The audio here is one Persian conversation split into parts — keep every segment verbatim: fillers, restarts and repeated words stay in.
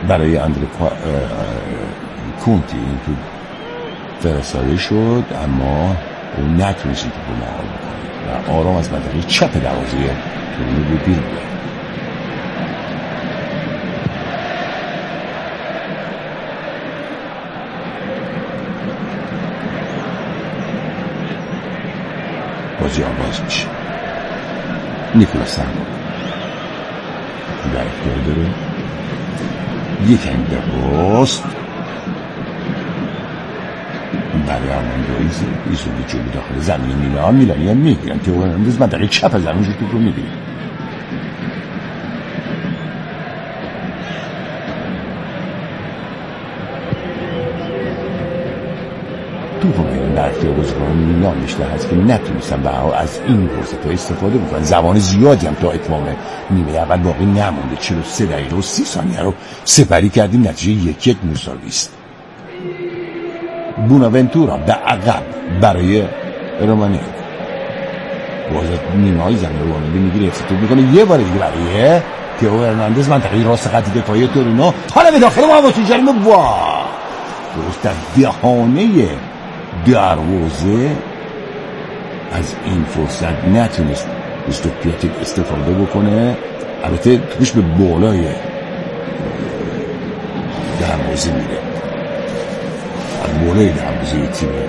برای اندره کونتی این تو فرستاده شد، اما اون نتونست این توپ رو مهار بکنه و آرام از منطقه چپ دروازه تورینو بود بیرون بیاد. بازی آغاز میشه. نیکولاس سانگو در اختیار داره، یک هم درست برای آرماندو ایزی ایزولی جلو داخل زمین میلان میلانی هم میگیرن که اون انداز منطقه چپ زمین جو توپ رو میگیره. توپ رو میگیرن در اختیار بازیکنان میلان بیشتر هست که نتونستن به از این فرصت ها استفاده بکنن. زمان زیادی هم تا اتمام نیمه اول باقی نمونده، چهل و سه دقیقه و سی ثانیه رو سپری کردیم، نتیجه یک یک مساوی است. بوناونتورا به عقب برای رومانی واسه نیمه های زمین رو رومانی میگیره، افتتوب میکنه یه بار دیگه برای تئو هرناندز منطقه راست خط دفاعی تورینو، حالا به داخل محوطه جریمه وا درست در دهانه دروازه. از این فرصت نتونست کریستوف پیاتیک استفاده بکنه، البته توش به بالای دروازه میره، از بالای دروازه تیمه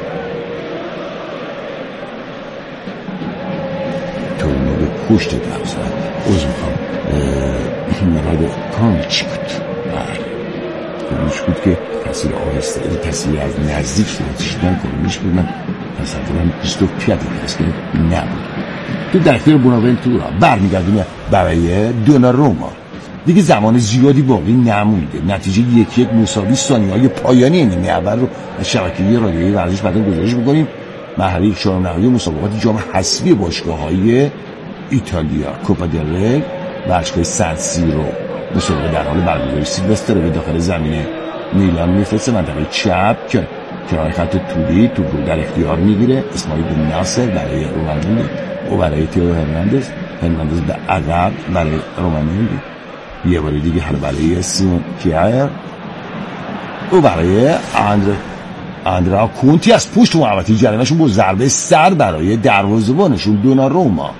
تورینو به پشت دروازه عوض میخوام مراد کانچ بود کانچ بود که تاثیر آهسته تاثیر از نزدیک شدن کنونش بود. من تصورم کریستوف پیاتیک هست که نبود. تو در اختیار بوناونتورا برمیگردونه برای دوناروما، دیگه زمان زیادی باقی نمونده، نتیجه یک یک مساوی. ثانیه‌های پایانی نیمه اول رو از شبکه رادیویی ورزش بعدا گزارش می‌کنیم. مرحله چهارم نهایی مسابقات جام حذفی باشگاه‌های ایتالیا کوپا دل ری باشگاه سن سیرو مسابقه در حال برگزاری سیلوستر به داخل زمین میلان میفرسته، منطقه چپ که کنار خط توری توپ رو در اختیار میگیره. اسماعیل بن ناصر برای رومانیایی و برای تئو هرناندز، هرناندز به عقب برای رومانیایی، یه بار دیگه حالا برای سیمون کیر و برای اندر اندرا کونتی از پشت محوطه جریمه‌شون با ضربه سر برای دروازه‌بانشون دوناروما.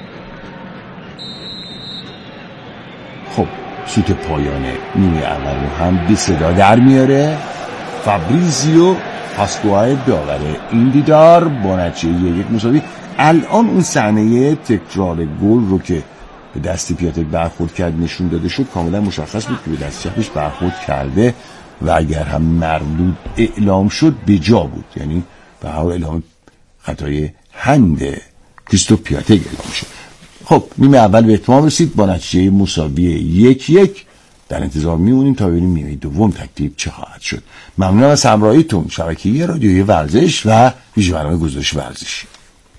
خب شوت پایان نیمه اول رو هم به صدا در میاره. فابریزیو پاسکوای داوره این دیدار با نتیجه یک مساوی. الان اون صحنه تکرار گل رو که به دست پیاتیک برخورد کرد نشون داده شد، کاملا مشخص بود که به دست چپش برخورد کرده و اگر هم مردود اعلام شد به جا بود، یعنی به هر اعلام خطای هند کریستوف پیاتیک اعلام شد. خب نیمه اول به اتمام رسید با نتیجه مساوی یک یک. در انتظار میمونیم تا ببینیم نیمه دوم ترتیب چه خواهد شد. ممنونم از همراهیتون. شبکه رادیویی ورزش و ویژه برنامه گزارش ورزشی.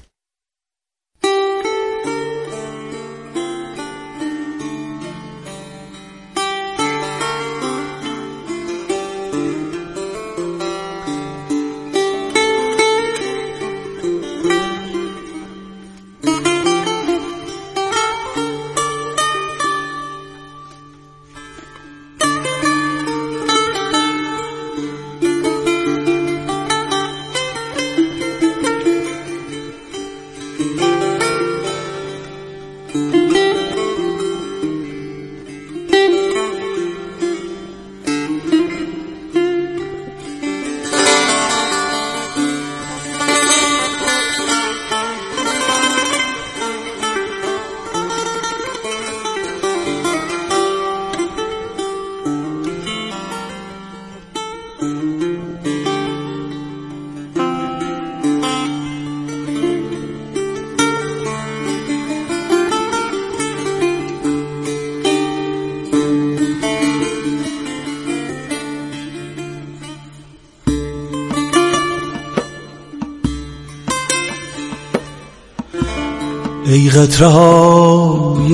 ای قطره‌های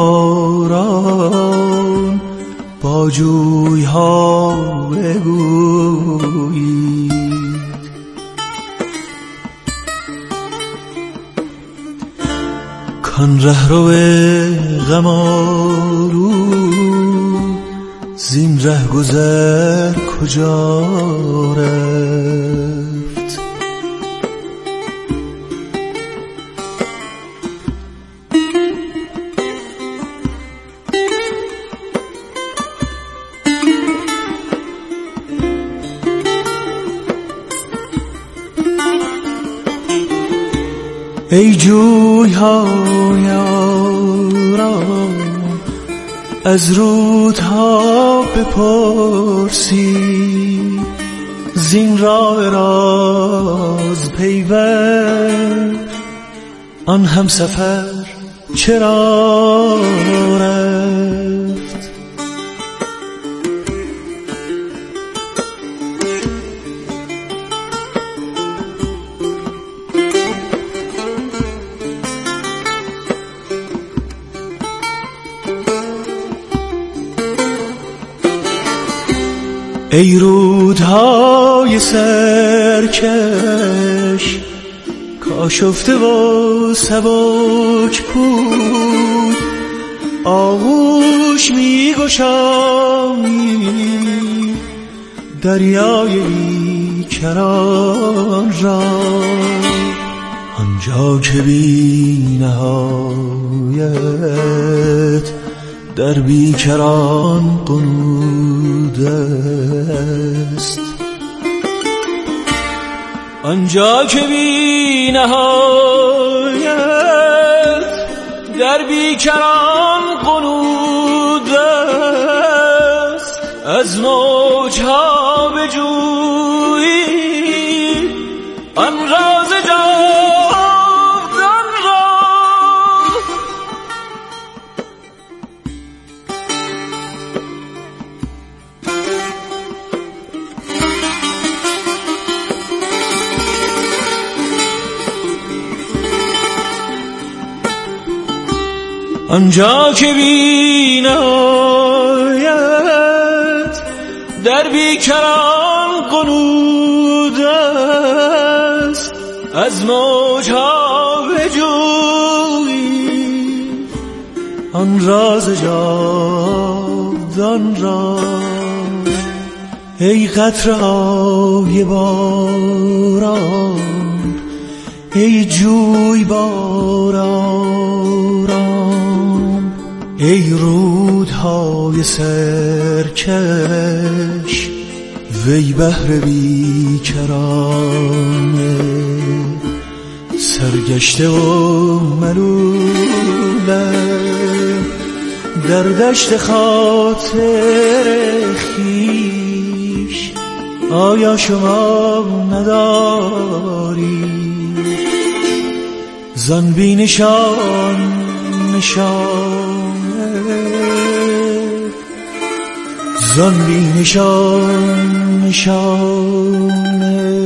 باران با جوی‌ها بگویید، کان رهرو غم آلود زین ره گذر کجا رفت؟ ای جوی های آرام از رودها بپرسی، زین راه راز پیوند آن هم سفر چرا رفت؟ ای رودهای سرکش کاشفته و سبک پود، آغوش می گشایی دریای بیکران را، آنجا که بی نهایت در بیکران قنود است، آنجا که بی نهایت در بیکران قنود است، از موجها بجویی آن راز جاودان را. آنجا که بی نهایت در بیکران قنود است، از موجها بجویی آن راز جاودان را. ای قطره‌های باران، ای جوی باران، ای رودهای سرکش، وی بحر بیکرانه سرگشته و ملولم در دشت خاطر خویش. آیا شما نداری زان بی نشان نشانه، زان بی نشان نشانه؟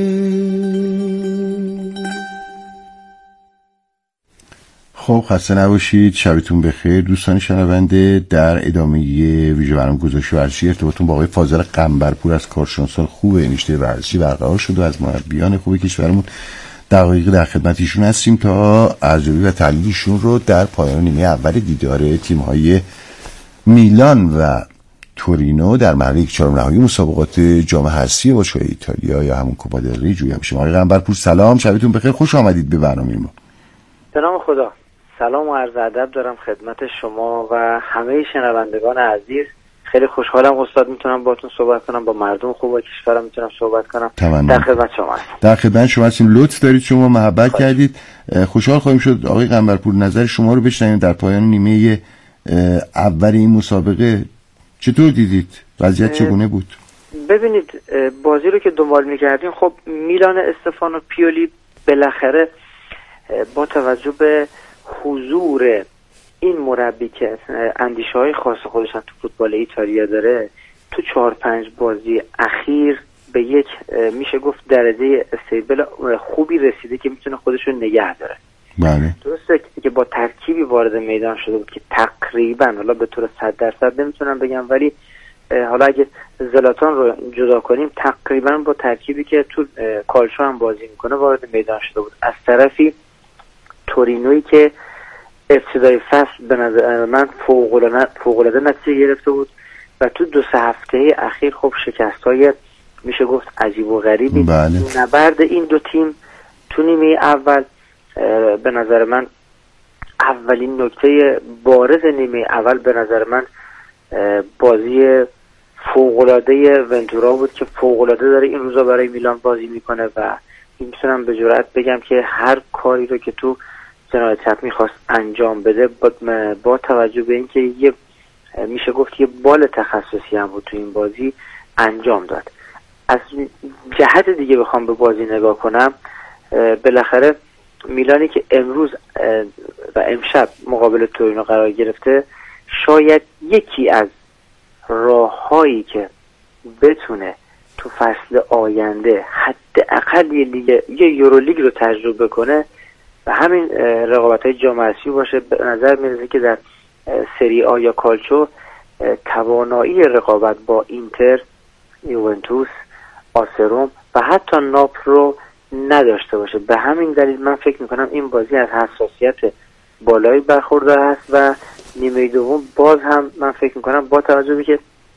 خب خسته نباشید، شبتون بخیر دوستان شنونده. در ادامه ویژه برنامه گزارش ورزشی ارتباطتون با آقای فاضل قنبرپور از کارشناسان خوب نشته ورزشی برقرار شد و از مربیان خوب کشورمون دقایق در خدمت ایشون هستیم تا ارزیابی و تحلیل ایشون رو در پایان نیمه اول دیدار تیم‌های میلان و تورینو در مرحله چهارم نهایی مسابقات جام حذفی باشگاه ایتالیا یا همون کوپا دل ری جویا میشه. آقای قنبرپور سلام، شبتون بخیر، خوش آمدید به برنامه ما. به نام خدا، سلام و عرض ادب دارم خدمت شما و همه شنوندگان عزیز. خیلی خوشحالم استاد میتونم باهاتون صحبت کنم، با مردم خوب کشورم میتونم صحبت کنم. تمام. در خدمت شما هستم. در خدمت شما هستیم، لطف دارید، شما محبت کردید. خوشحال خواهیم شد آقای قنبرپور نظر شما رو بشنویم در پایان نیمه اول این مسابقه. چطور دیدید؟ وضعیت چگونه بود؟ ببینید بازی رو که دنبال میکردیم، خب میلان استفانو پیولی بالاخره با توجه به حضور این مربی که اندیشه های خاص خودش تو فوتبال ایتالیا داره، تو چهار پنج بازی اخیر به یک میشه گفت درجه استیبل خوبی رسیده که میتونه خودش رو نگه داره. بله. درسته که با ترکیبی وارد میدان شده بود که تقریبا، حالا به طور صد درصد نمیتونم بگم، ولی حالا اگه زلاتان رو جدا کنیم تقریبا با ترکیبی که تو کالچو هم بازی میکنه وارد میدان شده بود. از طرفی تورینویی که ابتدای فصل به نظر من فوق‌العاده فوق‌العاده نتیجه گرفته بود، و تو دو سه هفته اخیر خب شکست‌های میشه گفت عجیب و غریبی. بله. نبرد این دو تیم تو نیمه اول به نظر من اولین نکته بارز نیمه اول به نظر من بازی فوق‌العاده ونتورا بود که فوق‌العاده داره این روزا برای میلان بازی میکنه و میتونم به جرئت بگم که هر کاری رو که تو جناح چپ میخواست انجام بده با, با توجه به اینکه یه میشه گفت یه بال تخصصی هم بود تو این بازی انجام داد. از جهت دیگه بخوام به بازی نگاه کنم، بالاخره میلانی که امروز و امشب مقابل تورینو قرار گرفته شاید یکی از راههایی که بتونه تو فصل آینده حداقل یه لیگ یه یورولیگ رو تجربه کنه و همین رقابت‌های جام اسیایی باشه. به نظر میرسه که در سری آ یا کالچو توانایی رقابت با اینتر، یوونتوس، آسروم و حتی ناپل رو نداشته باشه. به همین دلیل من فکر میکنم این بازی از حساسیت بالایی برخوردار هست و نیمه دوم باز هم من فکر میکنم با توجه به که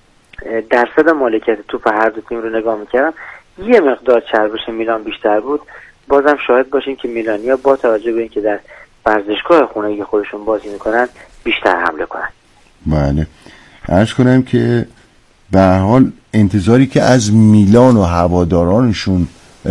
درصد مالکیت توپ هر دو تیم رو نگاه میکردم یه مقدار چربش میلان بیشتر بود، بازم شاهد باشیم که میلانیا با توجه به اینکه در ورزشگاه خونگی خودشون بازی میکنن بیشتر حمله کنن. بله، عرض کنم که به هر حال انتظاری که از میلان و هوادارانشون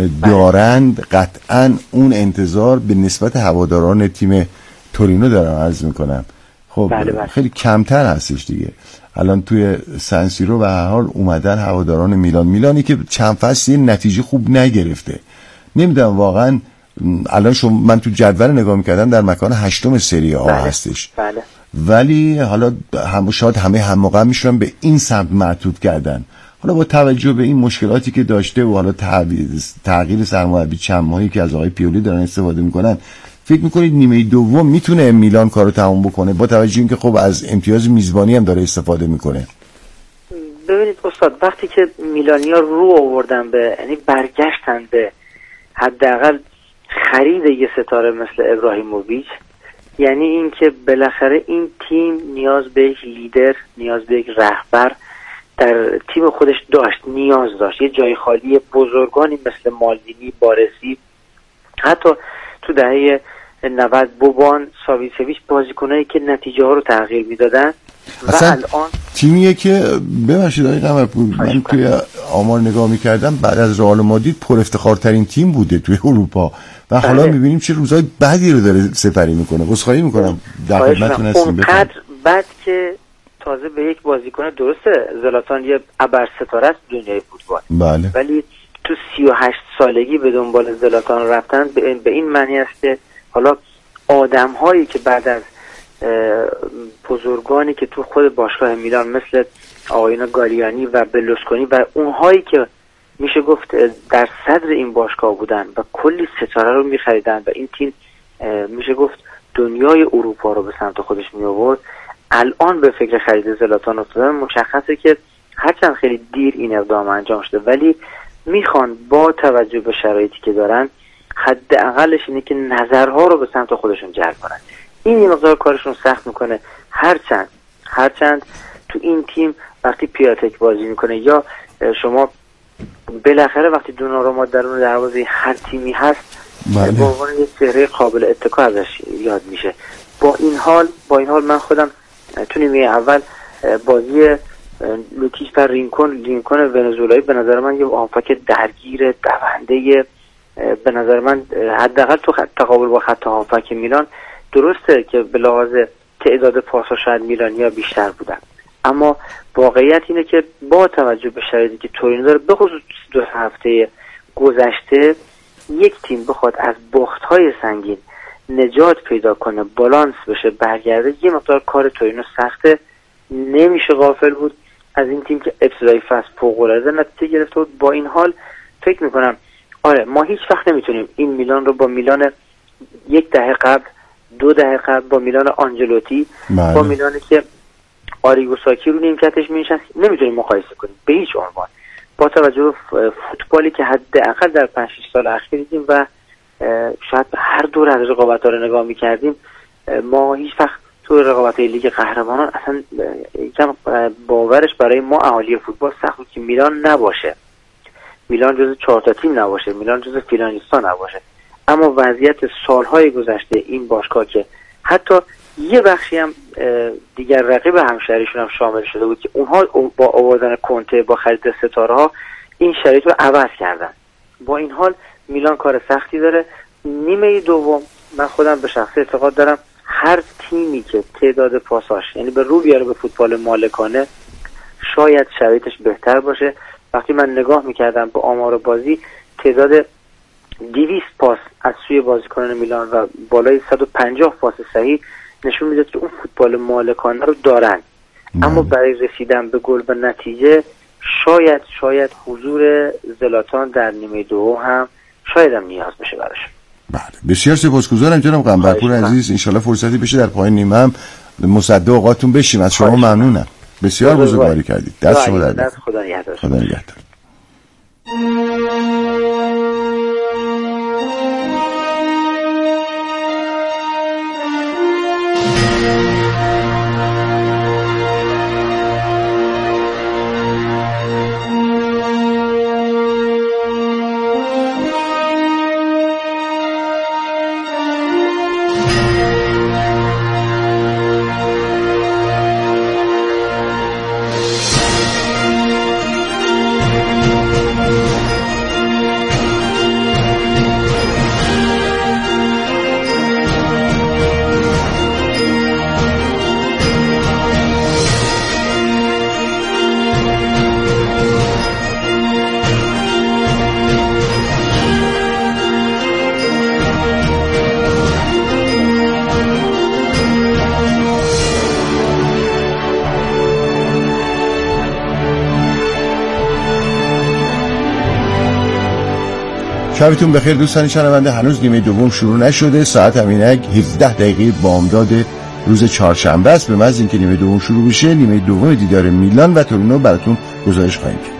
دارند قطعا اون انتظار به نسبت هواداران تیم تورینو دارم عرض میکنم خب بله بله. خیلی کمتر هستش دیگه. الان توی سنسیرو به هر حال اومدن هواداران میلان میلانی که چند فصلی نتیجه خوب نگرفته. نمیدونم واقعا الان شما من تو جدول نگاه میکردم در مکان هشتم سری آ بله. هستش بله. ولی حالا هم شاید همه هم موقع میشورن به این سمت معطوف کردن. حالا با توجه به این مشکلاتی که داشته و حالا تغییر سرمربی چند ماهی که از آقای پیولی دارن استفاده میکنن، فکر میکنید نیمه دوم میتونه میلان کارو تموم بکنه با توجه اینکه خب از امتیاز میزبانی هم داره استفاده میکنه؟ ببینید استاد، وقتی که میلانیا رو آوردن به یعنی برگشتن به حداقل خرید یه ستاره مثل ابراهیموویچ، یعنی اینکه بالاخره این تیم نیاز به یک لیدر، نیاز به یک رهبر در تیم خودش داشت، نیاز داشت. یه جای خالی بزرگانی مثل مالدینی، بارسی، حتی تو دهه نود بوبان، ساویسویچ، بازیکنایی که نتیجه ها رو تغییر میدادن و الان تیمیه که ببخشید آقای قمرپور من توی آمار نگاه میکردم بعد از رئال مادرید پر افتخارترین تیم بوده توی اروپا و حالا بله. میبینیم چه روزای بدی رو داره سپری میکنه. عذرخواهی میکنم در خدمتتون هستیم. اونقدر بد که تازه به یک بازیکن درسته زلاتان یه ابر ستاره است دنیای فوتبال، بله. ولی تو سی و هشت سالگی به دنبال زلاتان رفتن به این معنی است که حالا آدم هایی که بعد از بزرگانی که تو خود باشگاه میلان مثل آقایون گالیانی و بلوسکونی و اونهایی که میشه گفت در صدر این باشگاه بودن و کلی ستاره رو میخریدن و این تیم میشه گفت دنیای اروپا رو به سمت خودش می آورد، الان به فکر خرید زلاتان افتادن. مشخصه که هرچند خیلی دیر این اقدام انجام شده ولی میخوان با توجه به شرایطی که دارن حداقلش اینه که نظرها رو به سمت خودشون جلب کنن. این یه مقدار کارشون سخت میکنه، هرچند هرچند تو این تیم وقتی پیاتک بازی میکنه یا شما بالاخره وقتی دوناروما درون دروازه هر تیمی هست بله. به عنوان یک چهره قابل اتکا ازش یاد میشه. با این حال با این حال من خودم تو نیمه اول بازی لوکیش و رینکون رینکون ونزوئلایی به نظر من یه آفاک درگیر دونده، به نظر من حداقل تو تقابل با خط هافک میلان درسته که به لحاظ تعداد پاس‌ها شاید میلانیا بیشتر بودن، اما واقعیت اینه که با توجه به شرایطی که تورینو داره به خصوص دو هفته گذشته یک تیم بخواد از بخت‌های سنگین نجات پیدا کنه، بالانس بشه، برگرده، یه مقدار کار تورینو سخته. نمیشه غافل بود از این تیم که ابتدای فصل فوق‌العاده نتیجه گرفته بود. با این حال فکر میکنم آره ما هیچ وقت نمیتونیم این میلان رو با میلان یک دهه قبل، دو دهه قبل، با میلان آنجلوتی بله. با میلانی که آریگو ساکی رو نیمکتش می‌نشست نمیتونیم مقایسه کنیم به هیچ عنوان، با توجه به فوتبالی که حداقل در پنج شش سال اخیر دیدیم و شاید به هر دور از رقابت‌ها رو نگاه می‌کردیم ما هیچ وقت تو رقابت لیگ قهرمانان اصلا یکم باورش برای ما اهالی فوتبال سخت که میلان نباشه، میلان جز چهار تا تیم نباشه، میلان جز فینالیستا نباشه. اما وضعیت سالهای گذشته این باشگاه که حتی یه بخشی هم دیگر رقیب همشهریشون هم شامل شده بود که اونها با آوردن کنته، با خرید ستاره ها این شرایط رو عوض کردن. با این حال میلان کار سختی داره. نیمه دوم من خودم به شخصه اعتقاد دارم هر تیمی که تعداد پاساش یعنی به رو بیاره به فوتبال مالکانه شاید شرایطش بهتر باشه. وقتی من نگاه میکردم به آمار بازی، تعداد دویست پاس از سوی بازیکنان میلان و بالای صد و پنجاه پاس صحیح نشون میده که اون فوتبال مالکانه رو دارن. مم. اما برای رسیدن به گل و نتیجه شاید شاید حضور زلاتان در نیمه دوم هم شاید هم نیاز بشه براش. بله بسیار سپاسگزارم جناب قنبرپور عزیز. انشالله فرصتی بشه در پایان نیمه هم مصدق اوقاتون بشیم. از شما ممنونم. بسیار بزرگواری کردید. دست شما در خدا نگهدار. خدا نگهدار. شبتون بخیر دوستان شنونده. هنوز نیمه دوم شروع نشده. ساعت همینک هفده دقیقه بامداد روز چهارشنبه است. به محض اینکه نیمه دوم شروع بشه نیمه دوم دیدار میلان و تورینو براتون گزارش خواهیم کرد.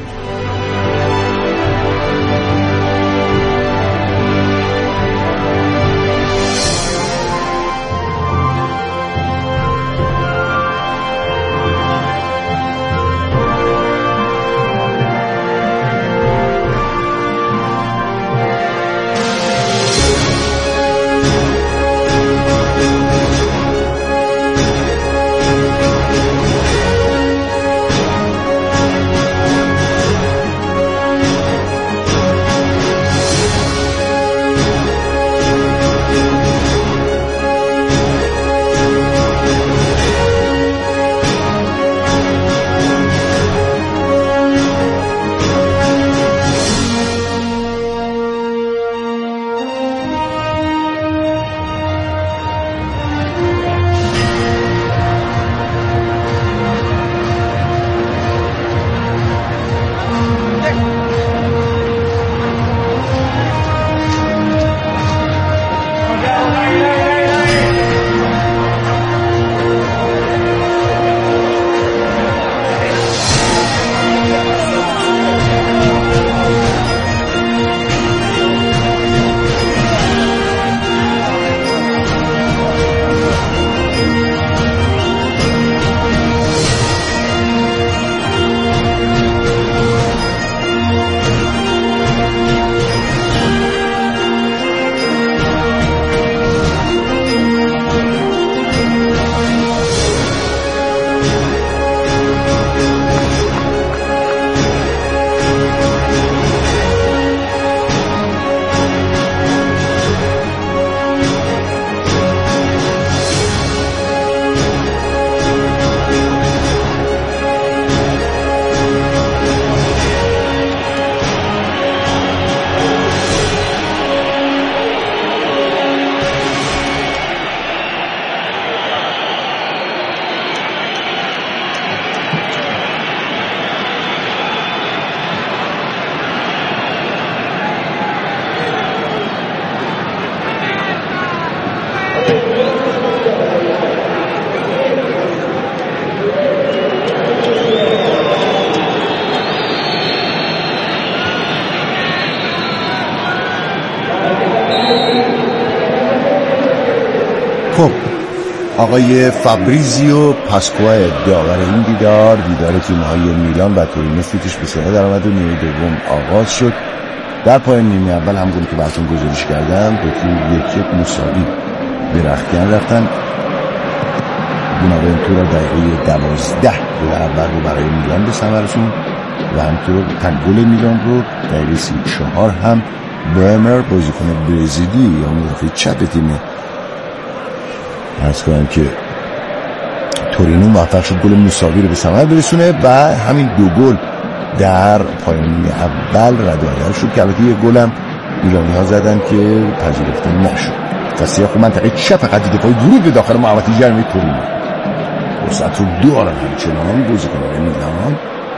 آقای فابریزیو پاسکوا داور این دیدار دیدار تیم‌های میلان و تورینو فوتش به صحنه در آمد و نیمه دوم آغاز شد. در پایان نیمه اول همونطور که براتون گزارش کردم دو تیم یک یک مساوی به رختکن رفتن. بوناونتورا دقیقه دوازده گل اول رو برای میلان به ثمر رسوند و همطور تن گل میلان رو دقیقه سی و چهار هم برمر بازیکن برزیلی یا مدافع چپ تیم عرض کنم که تورینو موفق شد گل مساوی رو به ثمر برسونه و همین دو گل در پایان نیمه اول رد و بدل شد که البته یک گل هم ایرانی ها زدن که پذیرفته نشد. کاسیه خب منطقه چپ خط دفاعی ورود به داخل محوطه جریمه تورینو فرصت رو دارن همچنان بازیکنان میلان.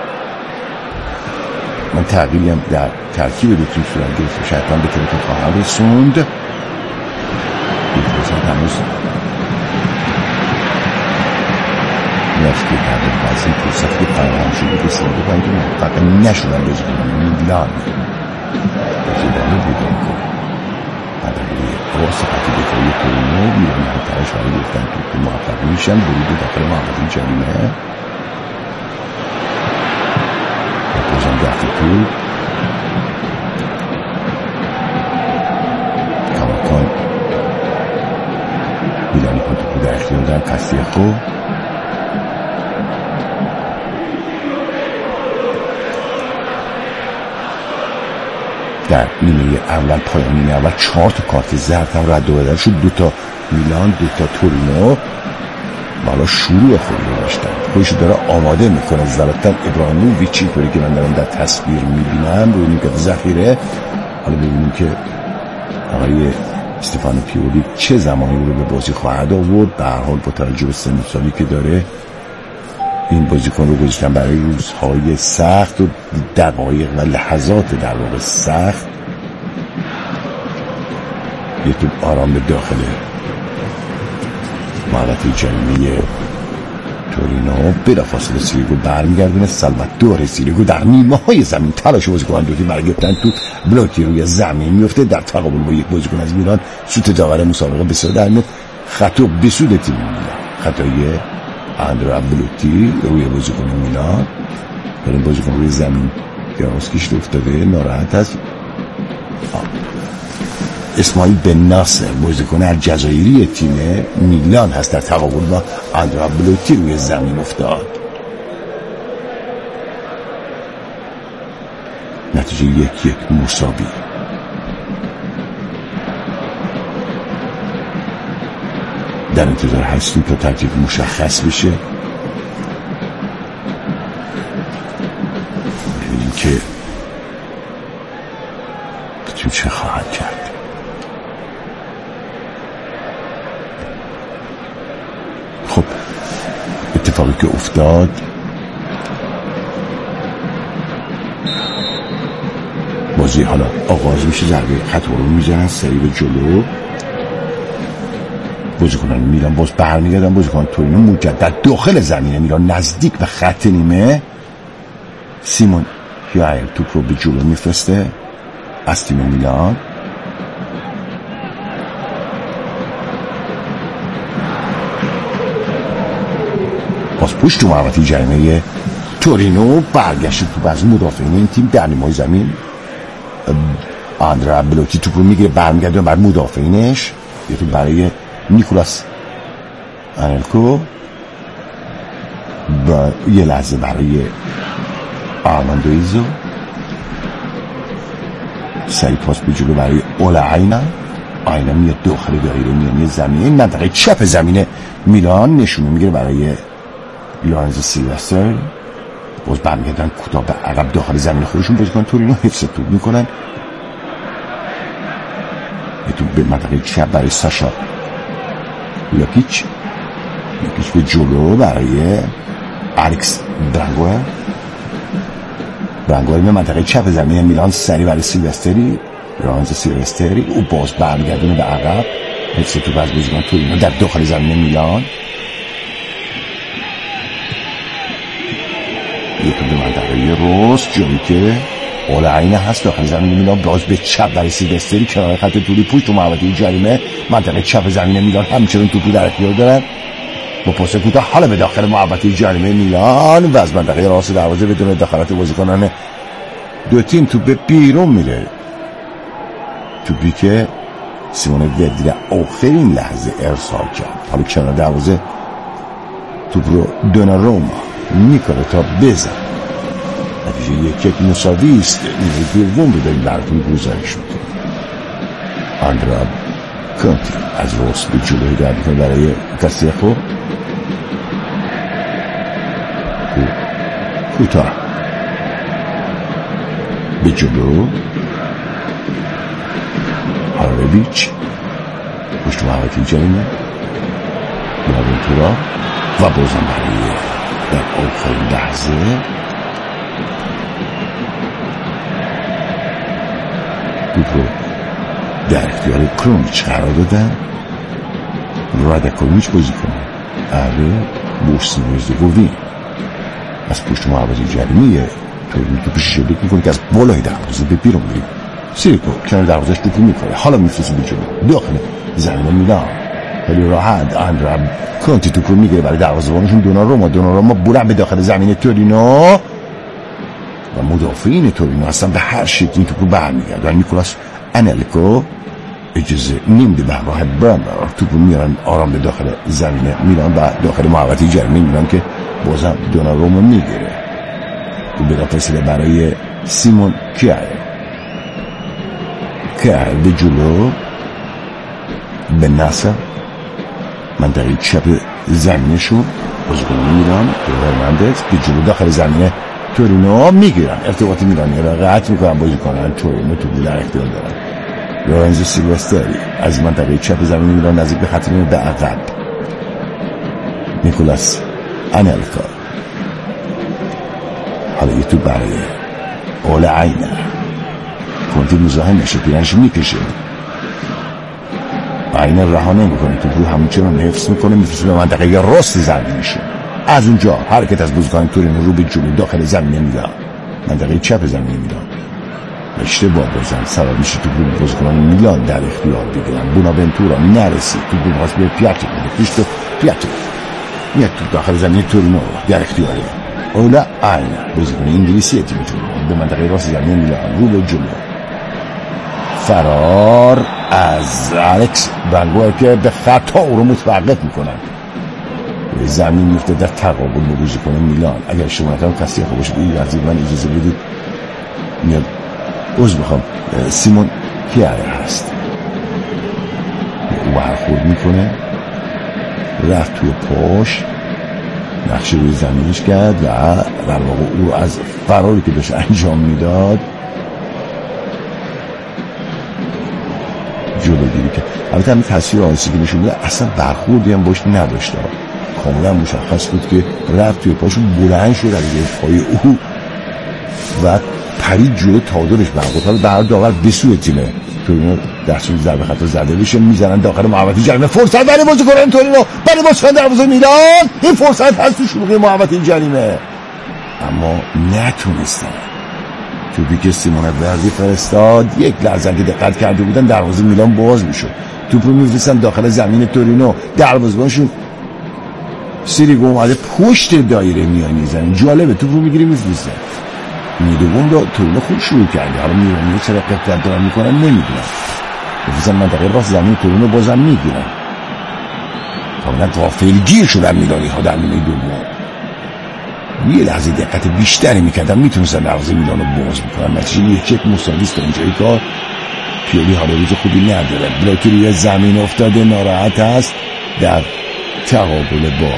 من تغییری هم در ترکیب دو تیم صورت گرفت شاید هم به طور که خواهد رسوند یک فرصت هنوز نفتی تغییر بازی فرصت که فراهم شده که سراده باید که موفق نشدن بازیکنان میلان بازیکنان بیدان کن مدنی آقا سقطی دفاعی تورینو میلان ها ترش برای گفتن که موفق میشن برید به داخل محوطه جریمه بازم دفتی تو کاماکان میلانی ها تو در اختیار دارن کاستیخو در نیمه اول پایان نیمه اول چهار تا کارت زرد هم رد و بدل شد. دو تا میلان دو تا تورینو حالا شروع خود رو داشتن خودش داره آماده میکنه. زلاتان ابراهیموویچی طوری که من دارم در تصویر میبینم روی نیمکت ذخیره. حالا ببینیم که آقای استفانو پیولی چه زمانی رو به بازی خواهد آورد. به هر حال با توجه به سن سالی که داره این بازیکن رو گذاشتن برای روزهای سخت و دقایق و لحظات در واقع سخت. یه توپ آرام به داخل محوطه جریمه تورینو بلافاصله سیریگو برمیگردونه. سالواتور سیریگو در نیمه های زمین تلاش بازیکن دو تیم برای گرفتن تو بلوکی روی زمین میفته در تقابل با یک بازیکن از میلان. سوت داور مسابقه بسیار در میاد. خطا به سود تیم میلان، خطای آندرا بلوتی روی بازیکن میلان. برای بازیکن روی زمین دراز کشیده افتاده ناراحت است. اسماعیل بن ناصر بازیکن الجزایری تیم میلان هست در تقابل با آندرا بلوتی روی زمین افتاد. نتیجه یک یک مساوی. در انتظار هستیم تا ترکیب مشخص بشه ببینیم که تو چه خواهد کرد. خب اتفاقی که افتاد بازی حالا آغاز میشه. ضربه خط رو میزنن سری به جلو. بازیکنان میلان باز برمیگردن. بازیکن تورینو مجدد داخل زمین میلان نزدیک به خط نیمه. سیمون هیایر توپ رو به جلو میفرسته از تیم میلان. باز پشت تو محوطه جریمه تورینو برگشت توپ از مدافعین این تیم در نیمه زمین. آندرا بلوتی توپ رو میگیره برمیگرده بر مدافعینش. یه توپ برای نیکولاس آنلکو با یه لحظه برای آرماندو ایزو. سری پاس به جلو برای اولا آینا. آینا میاد داخل دایره میانی زمین. این منطقه چپ زمین میلان نشونه میگیره برای لورنزو سیلوستر. باز برمیگردن کوتاه به عقب داخل زمین خودشون بازیکن تورینو حفظ توپ میکنن. یه توپ به منطقه چپ برای ساشا لاپیچ. لاپیچ به جلو برای الکس برانگوئر. برانگوئر به منطقه چپ زمین میلان سری برای سیلوستری. لورنزو سیلوستری او باز برمیگردونه به عقب. حفظ توپ از بازیکن تورینو در داخل زمین میلان. یه توپ به منطقه راست جایی که اول عینه هست داخل زمین میلان، باز به چپ برای سیلوستری کنار خط طولی پشت و محوطه جریمه منطقه چپ زمین میلان همچنان توپو در اختیار دارن با پاس کوتاه حالا به داخل محوطه جریمه میلان و از منطقه راست دروازه بدون دخالت بازیکنان دو تیم توپ بیرون میره. توپی که سیمون وردی در آخرین لحظه ارسال کرد. حالا کنار دروازه توپ رو دوناروما میکنه تا بزن. نتیجه یک یک مساوی است. نیمه دوم رو داریم براتون گزارش میکنه. آندرا کانتی از راست به جلو هدایت میکنه برای کاسیخو. کوتاه به جلو هارویچ پشت محوطه جریمه بوناونتورا و بازم برای در آخرین لحظه توپ رو در اختیار کرونیچ قرار دادن. رادکوویچ بازی کنه اهل بوسنی هرزگوین از پشت محوطه جریمه تورینو توپ شلیک میکنه که از بالای دروازه به بیرون میره. سیریکو کنار دروازه‌اش توپ میکنه، حالا میفرسته به جلو داخل زمین میلان. خیلی راحت آندرا کانتی توپ رو میگیره برای دروازه‌بانشون دوناروما. دوناروما بلند به داخل زمین تورینو و مدافعین تورینو هستن به هر شکلی این توپ رو برمیگردن. نیکولاس انلکو اجازه نمیده به همراه برامر توپ رو میارن آرام به داخل زمین میلان و داخل محوطه جریمه میلان که بازم دوناروما میگیره. بلافاصله برای سیمون کیر کیر به جلو به نصر منطقه چپ زمینشون بازیکن میلان هرناندز به جلو داخل زمین تورینو میگیرن. ارتباط میلانی را قطع میکنن بازیکنان تورینو توپ در اختیار دارن. لورنزو سیلوستری از منطقه چپ زمین میلان نزدیک به خط به عقب. نیکولاس انلکا حالا یه تو برای اول عینه کنتی مزاحم نشه پیرنش میکشه. عینه رها نمیکنه توپ رو همچنان حفظ میکنه میفرسته به منطقه راست زمینشه. از اونجا حرکت از بازیکن تورینو رو به جلو داخل زمین میلان منطقه چپ زمین میلان اشتباه بازم سبب میشه توپ رو بازیکنان میلان در اختیار بگیرن. بوناونتورا نرسید توپ رو میخواست به پیاتو بده پیشتو پیاتو میاد توپ داخل زمین تورینو در اختیاره. اولا عینه بازیکن انگلیسی تیم تورینو به منطقه راست زمین میلان رو به جلو فرار از الکس بنگوئر که به خطا او رو متوقف میکنن. زمین میفته در تقابل با بازیکن میلان. اگر شما نکنم کسی خوب باشه بگید از من اجازه بدید میاد عذر میخوام سیمون کیر هست او برخورد میکنه رفت توی پاش نقشه روی زمینش کرد و در واقع او از فراری که داشت انجام میداد جلوگیری کرد. البته همین تصویر آنسی که نشون میده اصلا برخوردی هم باش نداشته، کاملا مشخص بود که رفت توی پاشو بلند شد از پای او و پرید جلو تعادلش برقرار در داور به سوی تیمه تورینو در صورت ضربه خطا زده بشه میزنن داخل محوطه جریمه. فرصت برای بازیکن تورینو برای بازیکن دروازه میلان این فرصت هست تو شروع محوطه جریمه اما نتونستن. توپی که سیمون وردی فرستاد یک لحظه که دقت کرده بودن دروازه میلان باز میشد. توپ رو میفرستن داخل زمین تورینو. دروازه‌بانشون سیریگو اومده پشت دایره میانی زمین. جالبه توپ رو میگیره میفرسته. میدوم رو تورینو خوب شروع کرده. حالا میرونه چرا قطعت دارن میکنن نمیدونم. میفرستن منطقه راست زمین تورینو بازم میگیرن. کاملا غافلگیر شدن میلانی ها در نیمه دوم. یه لحظه دقت بیشتری میکردن میتونستن دروازه میلان رو باز بکنن. نتیجه یک یک مساوی است. اینجای کار پیولی حالا روز خوبی نداره. بلاکی روی زمین افتاده ناراحت است در تقابل با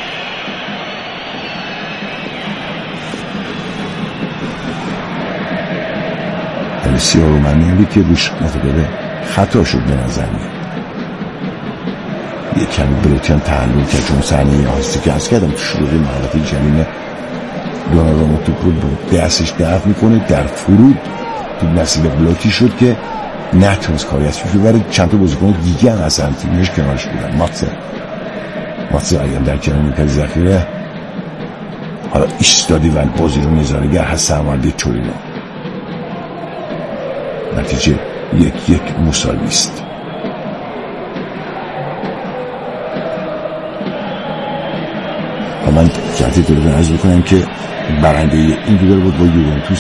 الیسیا رومانیولی که روش متقابل خطا شد به نظر میاد. یک کمی بلاکی هم تحلیل کرد چون صحنه هاستی که از کردم تو شروع محوطه جریمه دوناروما توپ رو با دستش دفع میکنه در فرود تو نسیل بلاکی شد که نتونست کاری از فیفی برای چند تا بازیکن دیگه هم اصلا تیمش کنارش بودن. ماتسه ماتسه اگر در کنار نیمکت ذخیره حالا ایستادی و بازی رو نظاره‌گر هست سرمربی تورینو نتیجه یک یک مساوی است. و من جهت دارم عرض بکنم که برنده این دو بود با یوونتوس